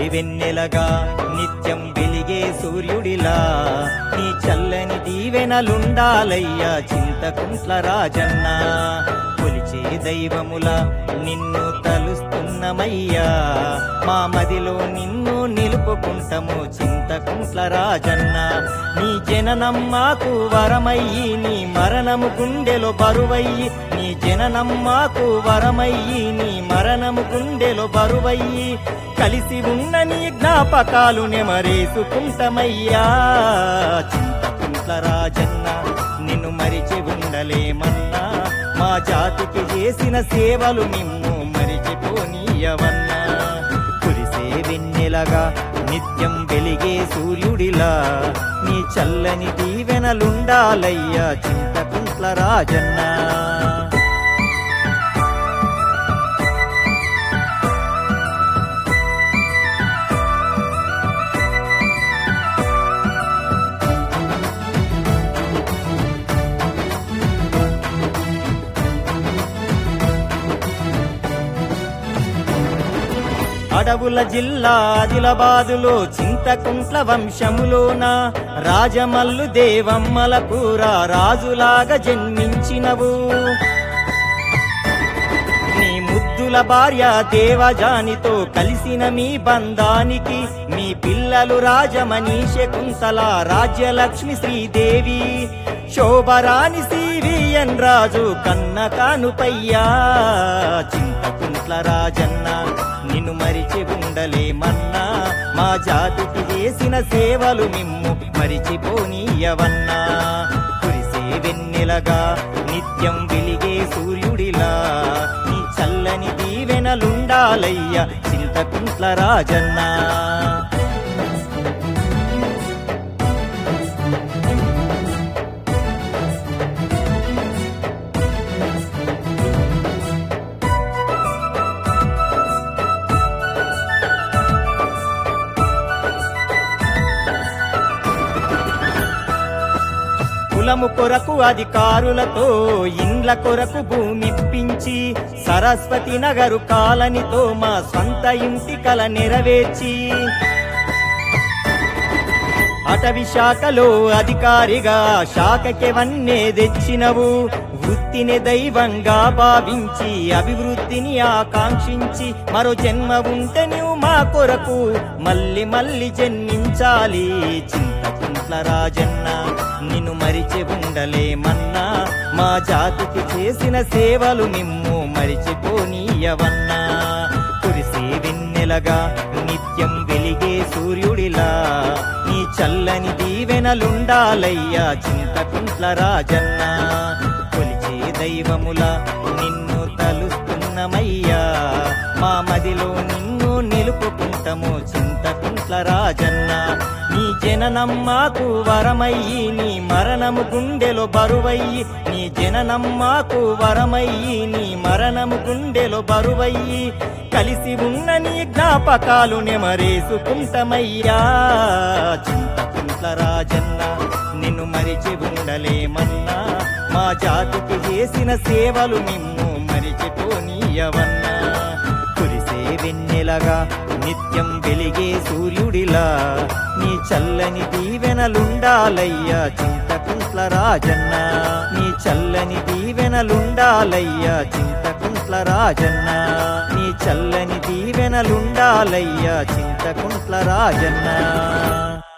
వెన్నెలగా నిత్యం వెలిగే సూర్యుడిలా నీ చల్లని దీవెనలుండాలయ్యా చింతకుంట్ల రాజన్న. కొలిచే దైవములా నిన్ను తలుస్తున్నమయ్యా, మా మదిలో నిన్ను నిలుపుకుంటము చింతకుంట్ల రాజన్న. నీ జననం మాకు వరమయ్యి, నీ మరణము గుండెలో బరువయ్యి. నీ జననం మాకు వరమయ్యి, నీ మరణము గుండెలో బరువయ్యి. కలిసి ఉన్న నీ జ్ఞాపకాలు నెమరేసుకుంటమయ్యా చింతకుంట్ల రాజన్న. నిన్ను మరిచి ఉండలేమన్నా, మా జాతికి చేసిన సేవలు నిన్ను మరిచిపోనీయవన్నా. కురిసే వెన్నెలగా నిత్యం వెలిగే సూర్యుడిలా నీ చల్లని దీవెనలుండాలయ్యా చింతకుంట్ల రాజన్న. అడవుల జిల్లా ఆదిలాబాదులో చింతకుంట్ల వంశములోన రాజమల్లు దేవమ్మల కూర రాజులాగా జన్మించినవు. నీ ముద్దుల భార్య దేవజానితో కలిసిన మీ బంధానికి మీ పిల్లలు రాజమణి శకుంతల, రాజ్యలక్ష్మి శ్రీదేవి, శోభరాణి సివిఎన్ రాజు కన్న కానుపయ్యా చింతకుంట్ల రాజన్న. నిన్ను మరిచి ఉండలేమన్నా, మా జాతికి చేసిన సేవలు నిమ్ము మరిచిపోనీయవన్నా. కురిసే వెన్నెలగా నిత్యం వెలిగే సూర్యుడిలా నీ చల్లని దీవెనలుండాలయ్యా చింతకుంట్ల రాజన్న. కులము కొరకు అధికారులతో ఇండ్ల కొరకు భూమిప్పించి, సరస్వతి నగరు కాలనితో మా స్వంత ఇంటి కల నెరవేర్చి, అటవీ శాఖలో అధికారిగా శాఖకి వన్నే తెచ్చినవు. వృత్తిని దైవంగా భావించి అభివృద్ధిని ఆకాంక్షించి, మరో జన్మ ఉంటే నువ్వు మా కొరకు మళ్ళీ మళ్ళీ జన్మించాలి చింతకుంట్ల రాజన్న. నిన్ను మరిచి ఉండలేమన్నా, మా జాతికి చేసిన సేవలు నిమ్ము మరిచిపోనీయవన్నా. కురిసే వెన్నెలగా నిత్యం వెలిగే సూర్యుడిలా నీ చల్లని దీవెనలుండాలయ్యా చింతకుంట్ల రాజన్న. కొలిచే దైవములా నిన్ను తలుస్తున్నమయ్యా, మా మదిలో నిన్ను నిలుపుకుంటము చింతకుంట్ల రాజన్న. నీ జననం మాకు వరమయ్యి, నీ మరణము గుండెలో బరువయ్యి. నీ జననం మాకు వరమయ్యి, నీ మరణము గుండెలో బరువయ్యి. కలిసి ఉన్న నీ జ్ఞాపకాలు నెమరేసుకుంటమయ్యా చింతకుంట్ల రాజన్న. నిన్ను మరిచి ఉండలేమన్నా, మా జాతికి చేసిన సేవలు నిన్ను మరిచిపోనీయవన్నా. కురిసే వెన్నెలగా నిత్యం వెలిగే సూర్యుడిలా నీ చల్లని దీవెనలుండాలయ్యా చింతకుంట్ల రాజన్న. నీ చల్లని దీవెనలుండాలయ్యా చింతకుంట్ల రాజన్న. నీ చల్లని దీవెనలుండాలయ్యా చింతకుంట్ల రాజన్న.